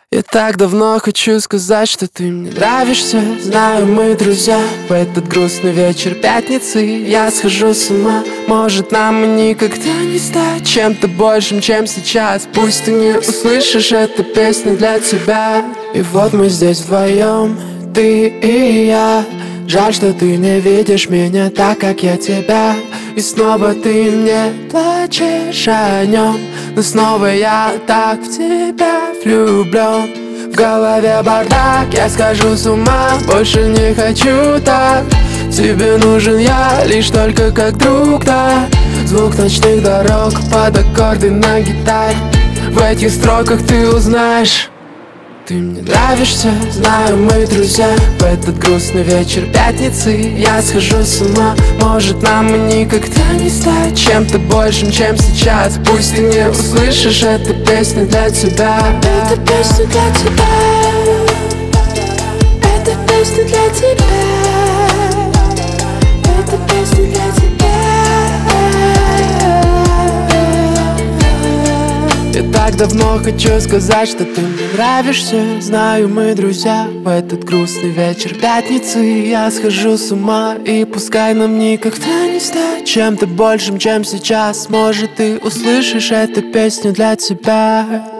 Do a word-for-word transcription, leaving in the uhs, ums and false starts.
Я так давно хочу сказать, что ты мне нравишься. Знаю, мы друзья. В этот грустный вечер пятницы я схожу с ума. Может, нам никогда не стать чем-то большим, чем сейчас. Пусть ты не услышишь, эту песню для тебя. И вот мы здесь вдвоем, ты и я. Жаль, что ты не видишь меня так, как я тебя. И снова ты мне плачешь о нем, но снова я так в тебя влюблен. В голове бардак, я схожу с ума. Больше не хочу так. Тебе нужен я лишь только как друг, да. Звук ночных дорог под аккорды на гитаре. В этих строках ты узнаешь: ты мне нравишься, знаю, мы друзья. В этот грустный вечер пятницы я схожу с ума. Может, нам никогда не стать чем-то большим, чем сейчас. Пусть ты не услышишь, эту песню для тебя. Эта песня для тебя. Эта песня для тебя. Эта песня для тебя. Я так давно хочу сказать, что ты мне нравишься. Знаю, мы друзья. В этот грустный вечер пятницы я схожу с ума. И пускай нам никогда не стать чем-то большим, чем сейчас. Может, ты услышишь эту песню для тебя.